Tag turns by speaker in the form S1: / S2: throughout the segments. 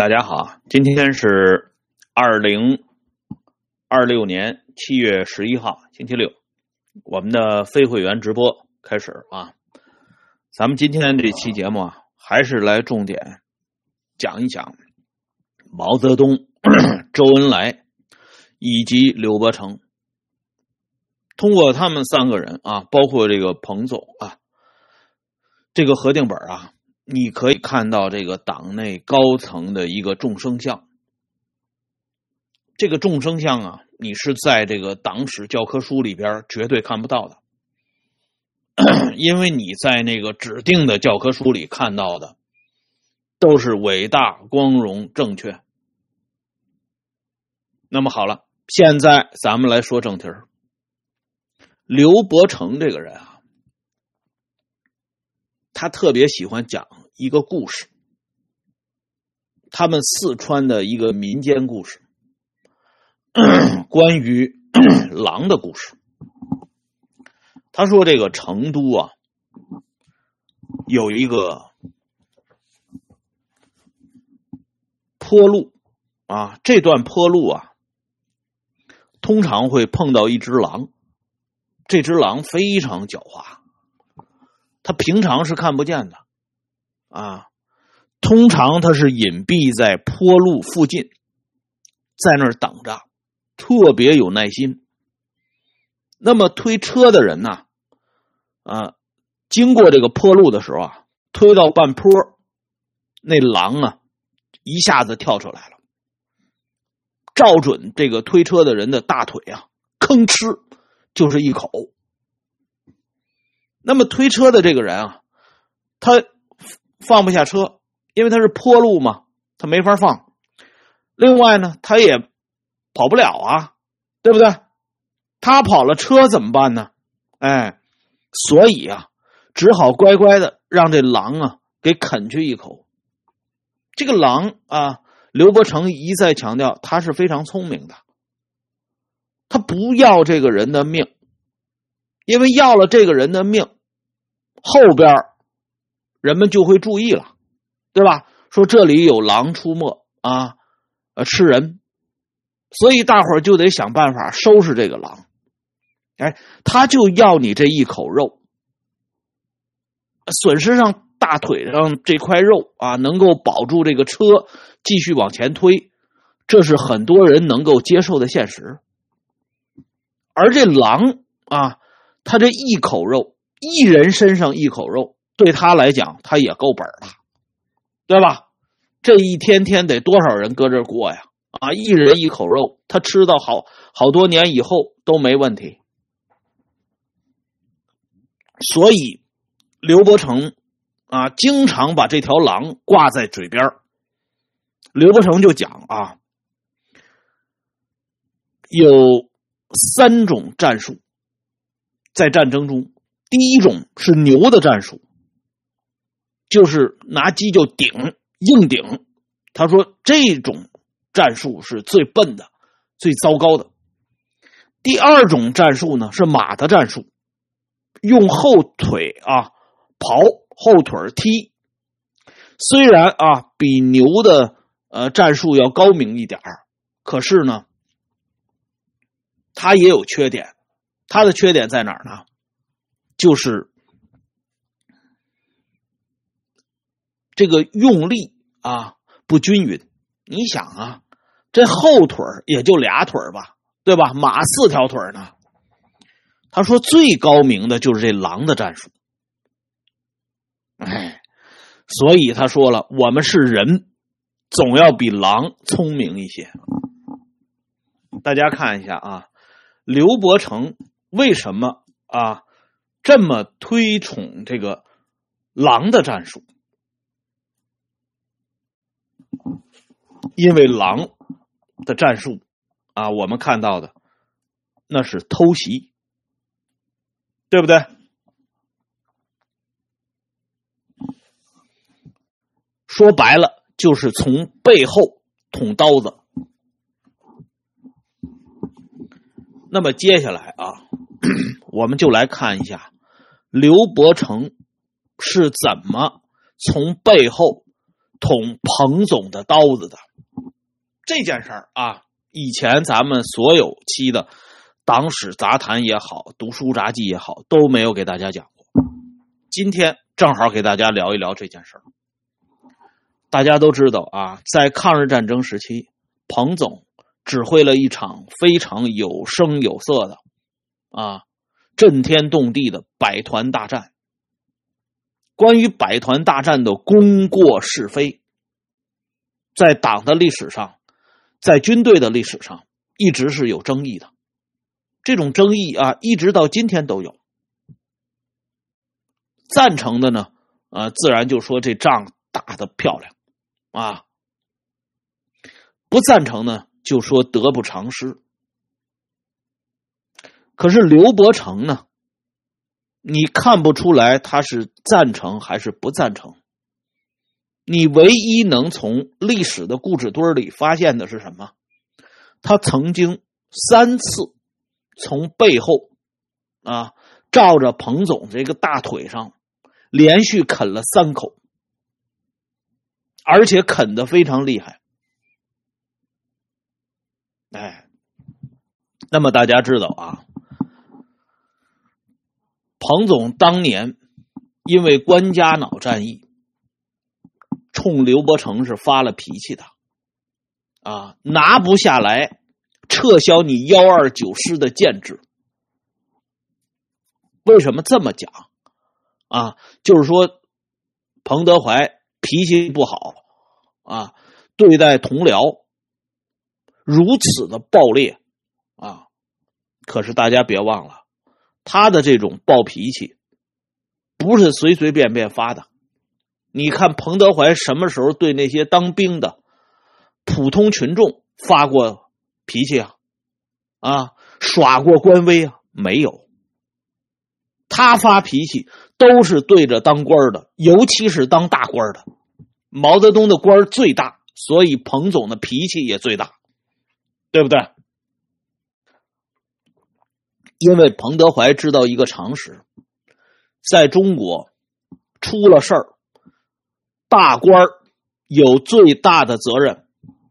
S1: 大家好，今天是2026年7月11号，星期六，我们的非会员直播开始啊。咱们今天这期节目还是来重点讲一讲毛泽东、周恩来以及刘伯承。通过他们三个人包括这个彭总这个核定本你可以看到这个党内高层的一个众生相。这个众生相你是在这个党史教科书里边绝对看不到的，因为你在那个指定的教科书里看到的都是伟大、光荣、正确。那么好了，现在咱们来说正题儿。刘伯承这个人他特别喜欢讲一个故事，他们四川的一个民间故事，关于狼的故事。他说这个成都有一个坡路这段坡路通常会碰到一只狼，这只狼非常狡猾，他平常是看不见的通常他是隐蔽在坡路附近，在那儿等着，特别有耐心。那么推车的人经过这个坡路的时候推到半坡，那狼一下子跳出来了，照准这个推车的人的大腿吭哧就是一口。那么推车的这个人他放不下车，因为他是坡路嘛，他没法放。另外呢，他也跑不了对不对？他跑了，车怎么办呢？所以只好乖乖的让这狼给啃去一口。这个狼刘伯承一再强调他是非常聪明的，他不要这个人的命，因为要了这个人的命，后边人们就会注意了，对吧？说这里有狼出没吃人，所以大伙儿就得想办法收拾这个狼。他就要你这一口肉，损失上大腿上这块肉能够保住这个车继续往前推，这是很多人能够接受的现实。而这狼他这一口肉，一人身上一口肉，对他来讲他也够本了，对吧？这一天天得多少人搁这过呀一人一口肉，他吃到好多年以后都没问题。所以刘伯承经常把这条狼挂在嘴边。刘伯承就讲有3种战术在战争中。第一种是牛的战术，就是拿鸡就顶，硬顶。他说这种战术是最笨的，最糟糕的。第二种战术呢是马的战术，用后腿刨，后腿踢。虽然比牛的战术要高明一点，可是呢它也有缺点。它的缺点在哪儿呢？就是这个用力不均匀。你想这后腿也就俩腿吧，对吧？马4条腿呢。他说最高明的就是这狼的战术。所以他说了，我们是人，总要比狼聪明一些。大家看一下刘伯承为什么这么推崇这个狼的战术？因为狼的战术我们看到的那是偷袭，对不对？说白了就是从背后捅刀子。那么接下来我们就来看一下刘伯承是怎么从背后捅彭总的刀子的。这件事儿啊，以前咱们所有期的党史杂谈也好，读书札记也好，都没有给大家讲过。今天正好给大家聊一聊这件事儿。大家都知道啊，在抗日战争时期，彭总指挥了一场非常有声有色的震天动地的百团大战。关于百团大战的功过是非，在党的历史上，在军队的历史上一直是有争议的。这种争议一直到今天都有。赞成的呢自然就说这仗打得漂亮不赞成呢就说得不偿失。可是刘伯承呢，你看不出来他是赞成还是不赞成。你唯一能从历史的故纸堆里发现的是什么？他曾经3次从背后照着彭总这个大腿上连续啃了3口，而且啃得非常厉害。那么大家知道彭总当年因为关家垴战役冲刘伯承是发了脾气的拿不下来，撤销你129师的建制。为什么这么讲就是说彭德怀脾气不好对待同僚如此的暴烈可是大家别忘了，他的这种暴脾气不是随随便便发的。你看彭德怀什么时候对那些当兵的普通群众发过脾气耍过官威没有。他发脾气都是对着当官的，尤其是当大官的。毛泽东的官最大，所以彭总的脾气也最大，对不对？因为彭德怀知道一个常识，在中国出了事儿，大官有最大的责任，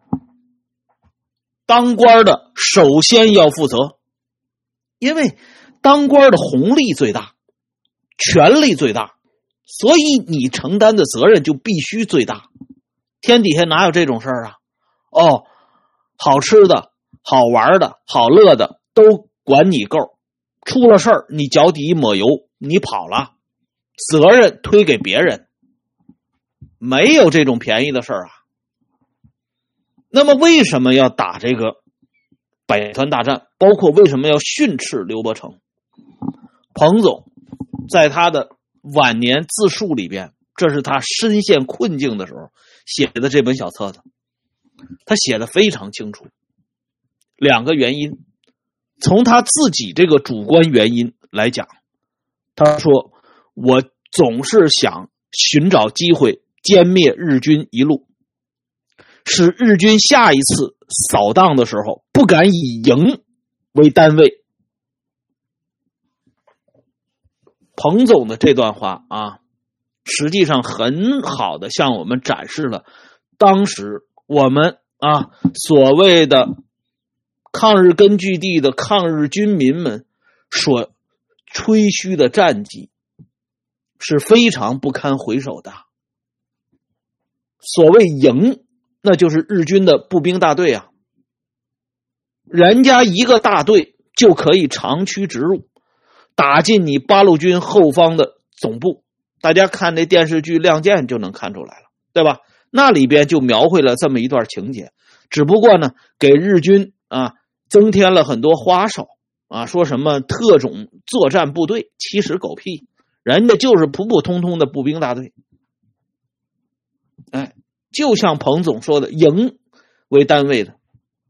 S1: 当官的首先要负责，因为当官的红利最大，权力最大，所以你承担的责任就必须最大。天底下哪有这种事儿好吃的、好玩的、好乐的都管你够，出了事儿你脚底一抹油，你跑了，责任推给别人，没有这种便宜的事儿那么为什么要打这个百团大战，包括为什么要训斥刘伯承？彭总在他的晚年自述里边，这是他深陷困境的时候写的这本小册子，他写的非常清楚。2个原因，从他自己这个主观原因来讲，他说我总是想寻找机会歼灭日军一路，使日军下一次扫荡的时候不敢以营为单位。彭总的这段话实际上很好的向我们展示了当时我们所谓的抗日根据地的抗日军民们所吹嘘的战绩是非常不堪回首的。所谓营，那就是日军的步兵大队人家一个大队就可以长驱直入，打进你八路军后方的总部。大家看那电视剧《亮剑》就能看出来了，对吧？那里边就描绘了这么一段情节，只不过呢给日军增添了很多花哨说什么特种作战部队，其实狗屁，人家就是普普通通的步兵大队。就像彭总说的，营为单位的。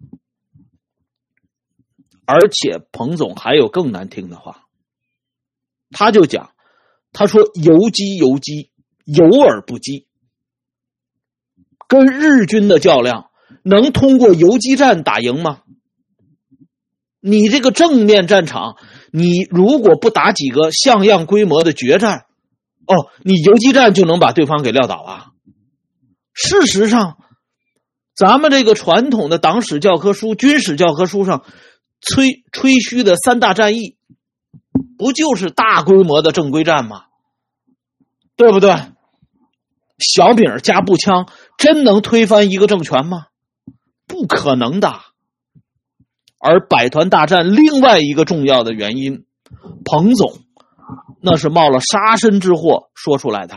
S1: 而且彭总还有更难听的话，他就讲，他说游击游击，游而不击。跟日军的较量能通过游击战打赢吗？你这个正面战场，你如果不打几个像样规模的决战，你游击战就能把对方给撂倒事实上，咱们这个传统的党史教科书、军事教科书上吹嘘的3大战役，不就是大规模的正规战吗？对不对？小米加步枪真能推翻一个政权吗？不可能的。而百团大战另外一个重要的原因，彭总那是冒了杀身之祸说出来的。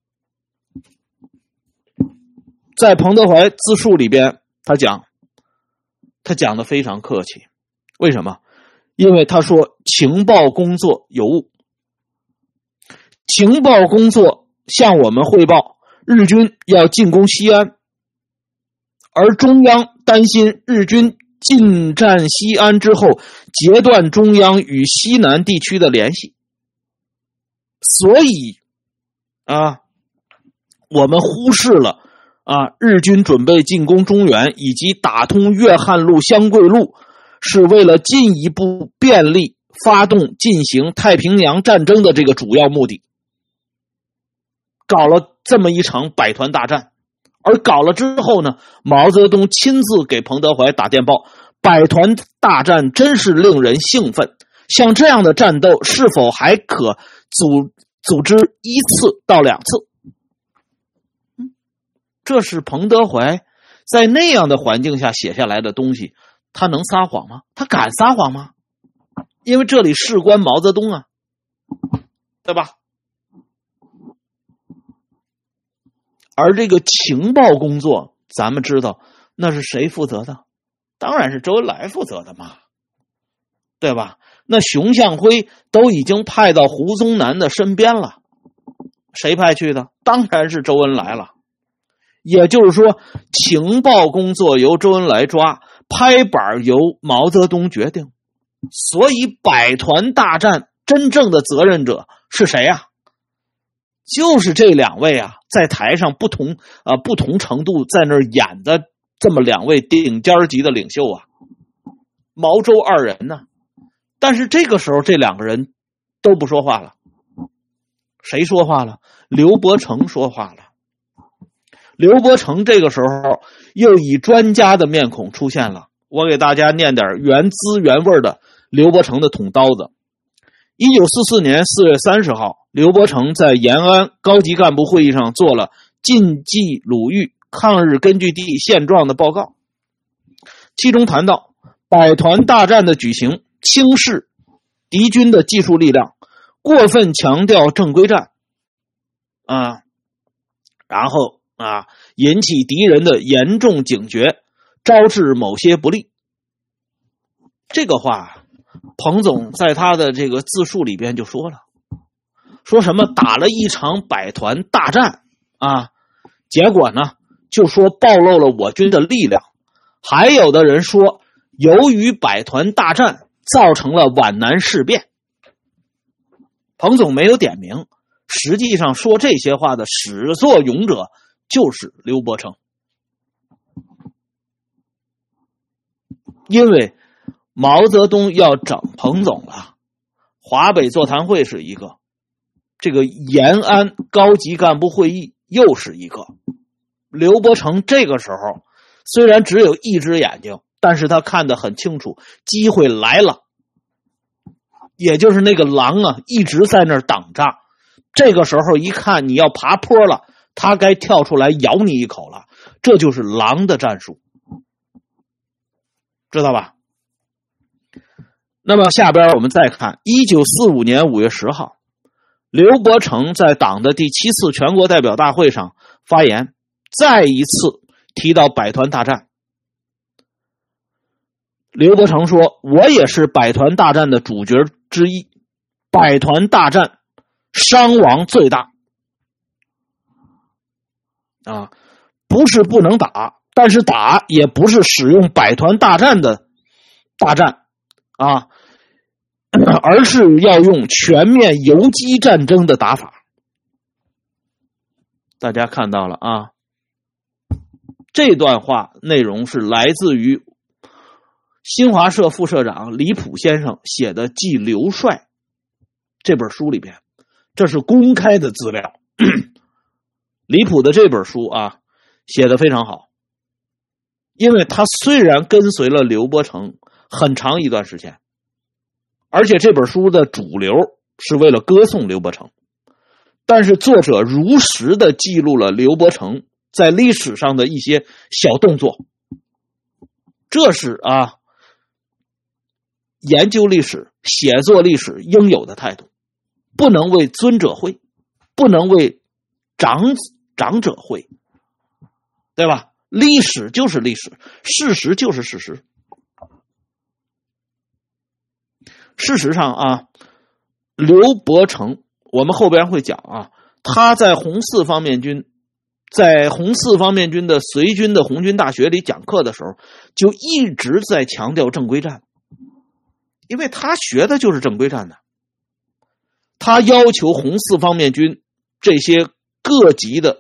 S1: 在彭德怀自述里边，他讲的非常客气。为什么？因为他说情报工作有误，情报工作向我们汇报日军要进攻西安，而中央担心日军进占西安之后截断中央与西南地区的联系，所以我们忽视了日军准备进攻中原以及打通粤汉路、湘桂路，是为了进一步便利发动进行太平洋战争的这个主要目的，搞了这么一场百团大战。而搞了之后呢，毛泽东亲自给彭德怀打电报，百团大战真是令人兴奋，像这样的战斗是否还可组织1次到2次？这是彭德怀在那样的环境下写下来的东西，他能撒谎吗？他敢撒谎吗？因为这里事关毛泽东啊，对吧？而这个情报工作，咱们知道那是谁负责的？当然是周恩来负责的嘛，对吧？那熊向晖都已经派到胡宗南的身边了，谁派去的？当然是周恩来了。也就是说，情报工作由周恩来抓，拍板由毛泽东决定。所以百团大战真正的责任者是谁啊？就是这2位在台上不同程度在那儿演的这么2位顶尖级的领袖毛周2人呢。但是这个时候这2个人都不说话了。谁说话了？刘伯承说话了。刘伯承这个时候又以专家的面孔出现了。我给大家念点原汁原味的刘伯承的捅刀子。1944年4月30号，刘伯承在延安高级干部会议上做了晋冀鲁豫抗日根据地现状的报告，其中谈到百团大战的举行轻视敌军的技术力量，过分强调正规战然后引起敌人的严重警觉，招致某些不利。这个话彭总在他的这个自述里边就说了，说什么打了一场百团大战结果呢就说暴露了我军的力量，还有的人说由于百团大战造成了皖南事变。彭总没有点名，实际上说这些话的始作俑者就是刘伯承。因为毛泽东要整彭总了，华北座谈会是一个，这个延安高级干部会议又是一个。刘伯承这个时候虽然只有1只眼睛，但是他看得很清楚，机会来了。也就是那个狼一直在那儿等着，这个时候一看你要爬坡了，他该跳出来咬你一口了。这就是狼的战术，知道吧？那么下边我们再看1945年5月10号，刘伯承在党的第7次全国代表大会上发言，再一次提到百团大战。刘伯承说，我也是百团大战的主角之一，百团大战伤亡最大不是不能打，但是打也不是使用百团大战的大战而是要用全面游击战争的打法。大家看到了这段话内容是来自于新华社副社长李普先生写的《记刘帅》这本书里边，这是公开的资料。李普的这本书写得非常好。因为他虽然跟随了刘伯承很长一段时间，而且这本书的主流是为了歌颂刘伯承，但是作者如实的记录了刘伯承在历史上的一些小动作。这是研究历史、写作历史应有的态度，不能为尊者讳，不能为长者讳，对吧？历史就是历史，事实就是事实。事实上刘伯承我们后边会讲他在红四方面军的随军的红军大学里讲课的时候，就一直在强调正规战，因为他学的就是正规战的。他要求红四方面军这些各级的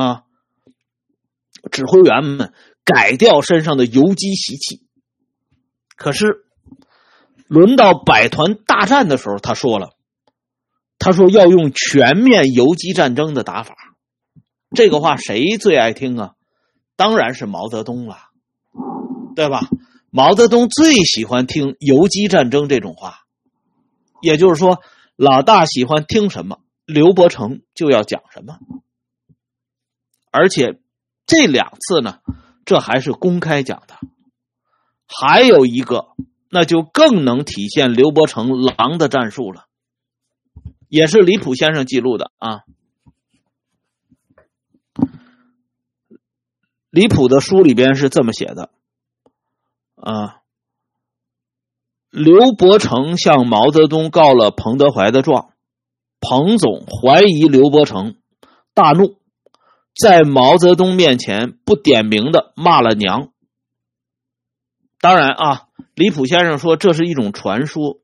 S1: 指挥员们改掉身上的游击习气。可是轮到百团大战的时候，他说要用全面游击战争的打法。这个话谁最爱听啊？当然是毛泽东了，对吧？毛泽东最喜欢听游击战争这种话，也就是说老大喜欢听什么，刘伯承就要讲什么。而且这2次呢，这还是公开讲的。还有一个，那就更能体现刘伯承狼的战术了，也是李溥先生记录的李溥的书里边是这么写的刘伯承向毛泽东告了彭德怀的状，彭总怀疑刘伯承，大怒，在毛泽东面前不点名的骂了娘。当然李溥先生说这是一种传说，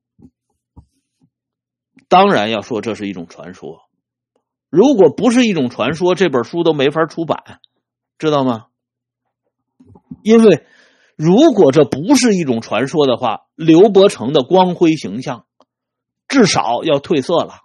S1: 当然要说这是一种传说。如果不是一种传说，这本书都没法出版，知道吗？因为如果这不是一种传说的话，刘伯承的光辉形象至少要褪色了。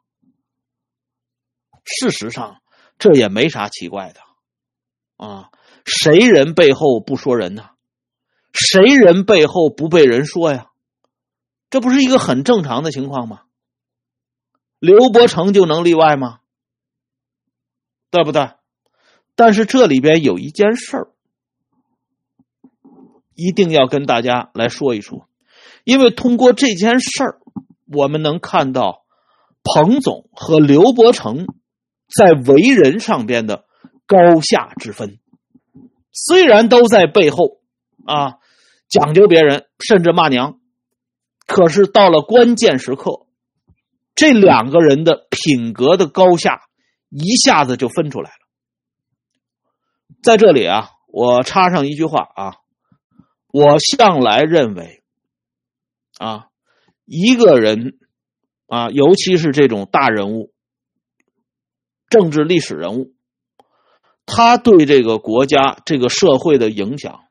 S1: 事实上这也没啥奇怪的谁人背后不说人呢？谁人背后不被人说呀？这不是一个很正常的情况吗？刘伯承就能例外吗？对不对？但是这里边有一件事儿一定要跟大家来说一说，因为通过这件事儿我们能看到彭总和刘伯承在为人上边的高下之分。虽然都在背后讲究别人，甚至骂娘，可是到了关键时刻，这2个人的品格的高下一下子就分出来了。在这里我插上一句话我向来认为一个人尤其是这种大人物、政治历史人物，他对这个国家、这个社会的影响，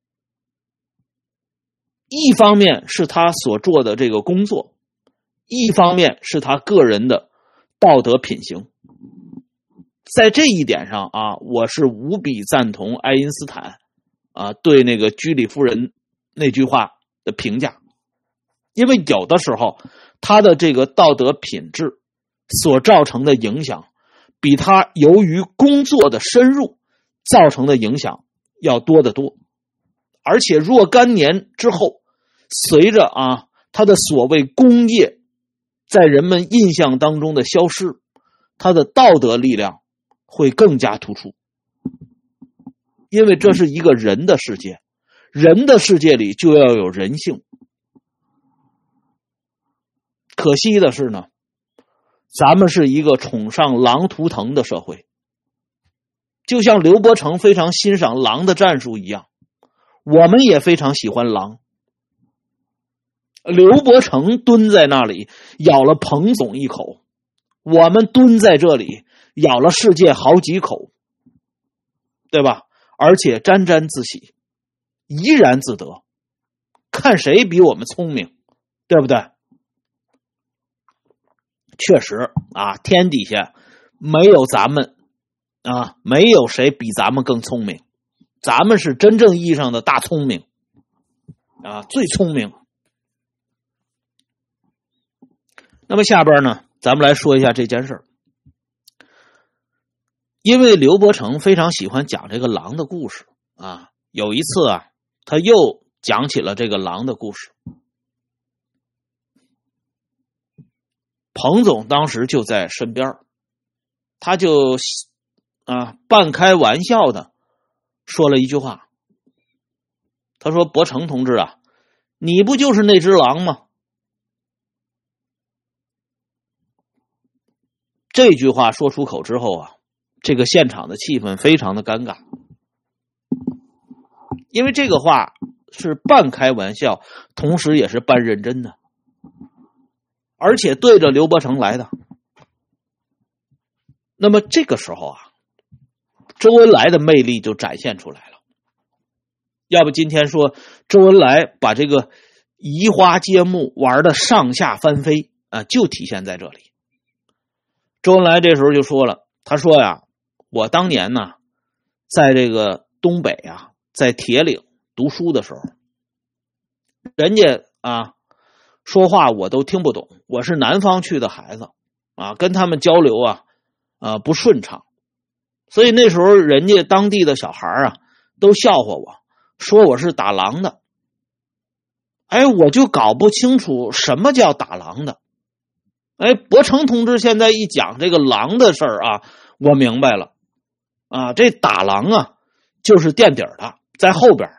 S1: 一方面是他所做的这个工作，一方面是他个人的道德品行。在这一点上我是无比赞同爱因斯坦对那个居里夫人那句话的评价。因为有的时候他的这个道德品质所造成的影响，比他由于工作的深入造成的影响要多得多。而且若干年之后，随着他的所谓功业在人们印象当中的消失，他的道德力量会更加突出。因为这是一个人的世界，人的世界里就要有人性。可惜的是呢，咱们是一个崇尚狼图腾的社会，就像刘伯承非常欣赏狼的战术一样，我们也非常喜欢狼。刘伯承蹲在那里咬了彭总一口，我们蹲在这里咬了世界好几口，对吧？而且沾沾自喜，怡然自得，看谁比我们聪明，对不对？确实天底下没有咱们没有谁比咱们更聪明， 咱们是真正意义上的大聪明啊，最聪明。那么下边呢，咱们来说一下这件事儿。因为刘伯承非常喜欢讲这个狼的故事啊，有一次啊，他又讲起了这个狼的故事。彭总当时就在身边，他就半开玩笑的说了一句话，他说：“伯承同志啊，你不就是那只狼吗？”这句话说出口之后啊，这个现场的气氛非常的尴尬，因为这个话是半开玩笑，同时也是半认真的，而且对着刘伯承来的。那么这个时候啊，周恩来的魅力就展现出来了。要不今天说周恩来把这个移花接木玩的上下翻飞啊，就体现在这里。周恩来这时候就说了，他说呀，我当年呢，在这个东北啊，在铁岭读书的时候，人家说话我都听不懂，我是南方去的孩子啊，跟他们交流不顺畅，所以那时候人家当地的小孩都笑话我，说我是打狼的。我就搞不清楚什么叫打狼的。伯承同志现在一讲这个狼的事儿我明白了这打狼就是垫底的，在后边。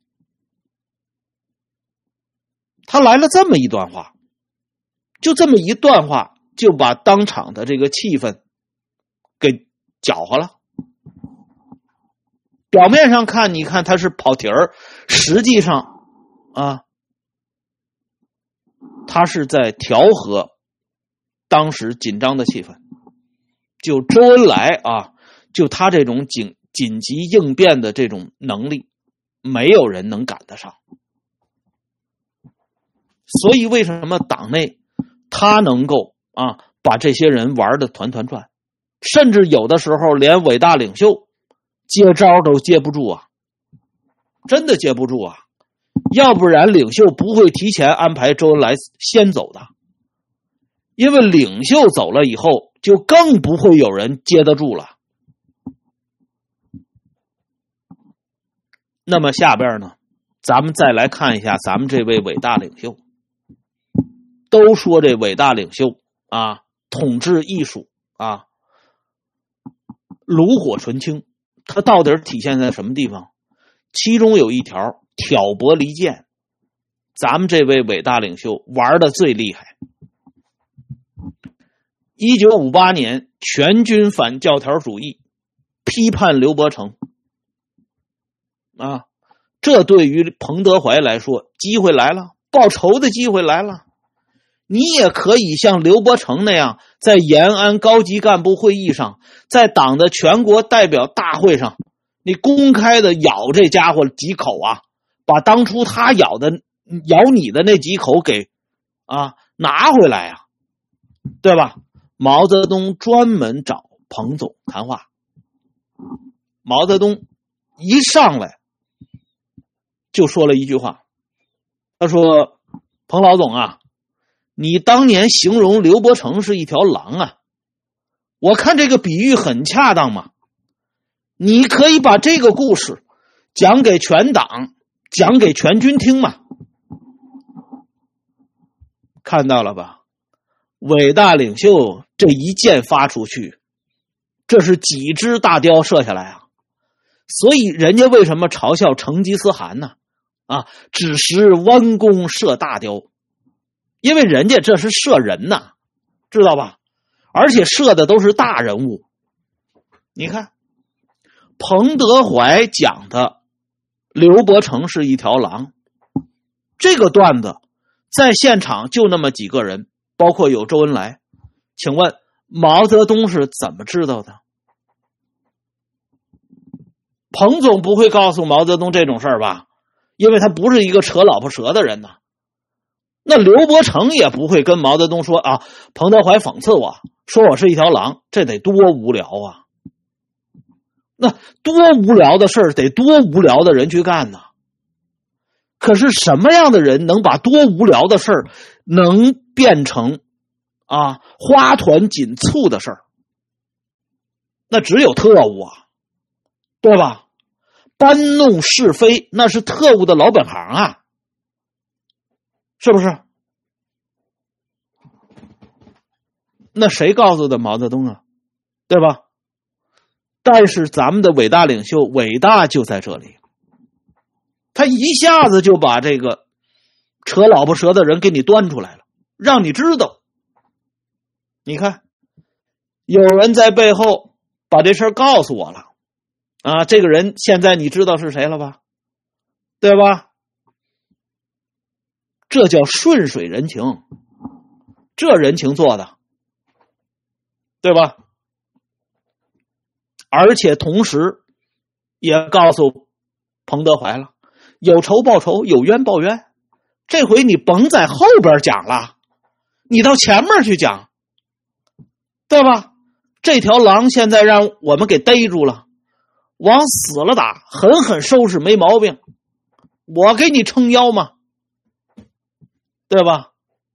S1: 他来了这么一段话，就这么一段话就把当场的这个气氛给搅和了。表面上看，你看他是跑题儿，实际上他是在调和当时紧张的气氛。就周恩来就他这种紧急应变的这种能力，没有人能赶得上。所以为什么党内他能够把这些人玩得团团转，甚至有的时候连伟大领袖接招都接不住真的接不住要不然领袖不会提前安排周恩来先走的，因为领袖走了以后就更不会有人接得住了。那么下边呢，咱们再来看一下咱们这位伟大领袖。都说这伟大领袖统治艺术炉火纯青，他到底体现在什么地方？其中有一条挑拨离间，咱们这位伟大领袖玩的最厉害。1958年全军反教条主义，批判刘伯承这对于彭德怀来说，机会来了，报仇的机会来了。你也可以像刘伯承那样，在延安高级干部会议上，在党的全国代表大会上，你公开的咬这家伙几口把当初他咬你的那几口给拿回来对吧？毛泽东专门找彭总谈话，毛泽东一上来就说了一句话，他说：“彭老总你当年形容刘伯承是一条狼我看这个比喻很恰当嘛，你可以把这个故事讲给全党，讲给全军听嘛。”看到了吧？伟大领袖这一箭发出去，这是几只大雕射下来所以人家为什么嘲笑成吉思汗呢？只识弯弓射大雕，因为人家这是射人知道吧？而且射的都是大人物。你看彭德怀讲的刘伯承是一条狼，这个段子在现场就那么几个人，包括有周恩来。请问毛泽东是怎么知道的？彭总不会告诉毛泽东这种事儿吧？因为他不是一个扯老婆舌的人那刘伯承也不会跟毛泽东说彭德怀讽刺我，说我是一条狼，这得多无聊那多无聊的事儿，得多无聊的人去干呢。可是什么样的人能把多无聊的事儿能变成花团锦簇的事儿？那只有特务啊，对吧？搬弄是非，那是特务的老本行啊，是不是？那谁告诉的毛泽东啊？对吧？但是咱们的伟大领袖伟大就在这里，他一下子就把这个扯老婆舌的人给你端出来了，让你知道。你看，有人在背后把这事儿告诉我了这个人现在你知道是谁了吧？对吧？这叫顺水人情，这人情做的，对吧？而且同时也告诉彭德怀了，有仇报仇，有冤报冤，这回你甭在后边讲了，你到前面去讲，对吧？这条狼现在让我们给逮住了，往死了打，狠狠收拾没毛病，我给你撑腰嘛，对吧？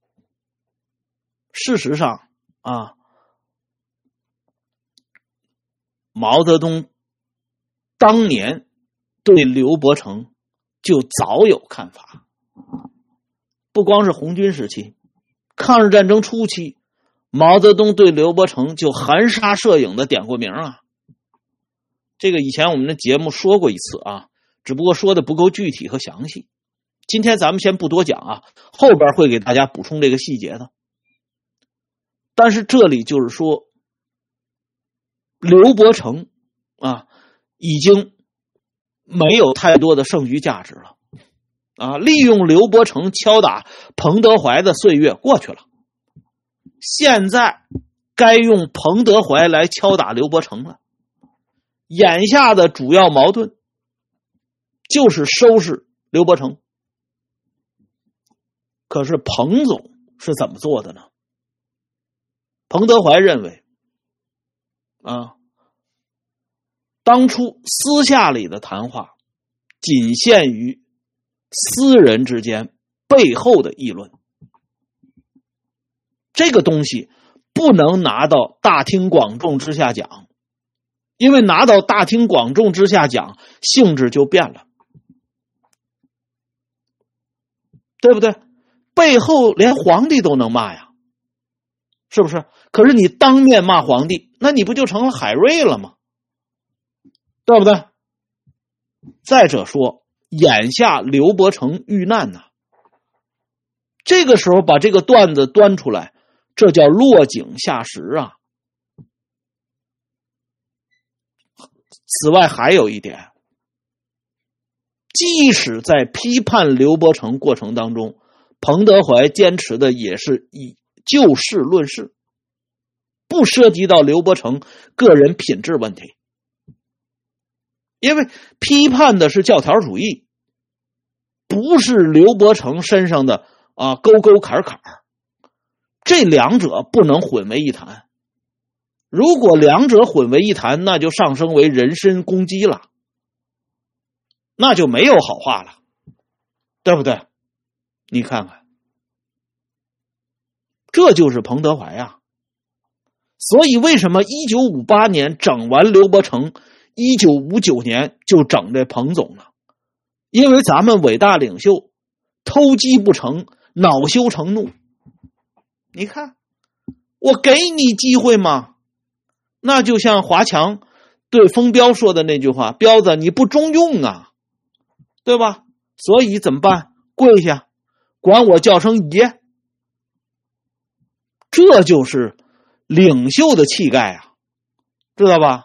S1: 事实上毛泽东当年对刘伯承就早有看法，不光是红军时期，抗日战争初期，毛泽东对刘伯承就含沙射影的点过名啊。这个以前我们的节目说过一次只不过说的不够具体和详细。今天咱们先不多讲后边会给大家补充这个细节的。但是这里就是说，刘伯承已经没有太多的剩余价值了利用刘伯承敲打彭德怀的岁月过去了，现在该用彭德怀来敲打刘伯承了。眼下的主要矛盾就是收拾刘伯承。可是彭总是怎么做的呢？彭德怀认为当初私下里的谈话仅限于私人之间背后的议论，这个东西不能拿到大庭广众之下讲，因为拿到大庭广众之下讲，性质就变了，对不对？背后连皇帝都能骂呀，是不是？可是你当面骂皇帝，那你不就成了海瑞了吗？对不对？再者说，眼下刘伯承遇难这个时候把这个段子端出来，这叫落井下石此外还有一点，即使在批判刘伯承过程当中，彭德怀坚持的也是以就事论事，不涉及到刘伯承个人品质问题。因为批判的是教条主义，不是刘伯承身上的沟沟坎坎，这两者不能混为一谈。如果两者混为一谈，那就上升为人身攻击了，那就没有好话了，对不对？你看看，这就是彭德怀所以为什么1958年整完刘伯承，1959年就整这彭总呢？因为咱们伟大领袖偷鸡不成，恼羞成怒。你看，我给你机会嘛，那就像华强对封彪说的那句话，彪子你不中用对吧？所以怎么办？跪下，管我叫声爷。这就是领袖的气概知道吧？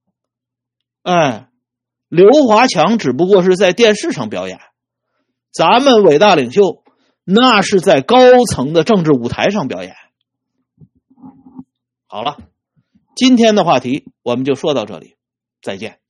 S1: 刘华强只不过是在电视上表演，咱们伟大领袖那是在高层的政治舞台上表演。好了，今天的话题我们就说到这里，再见。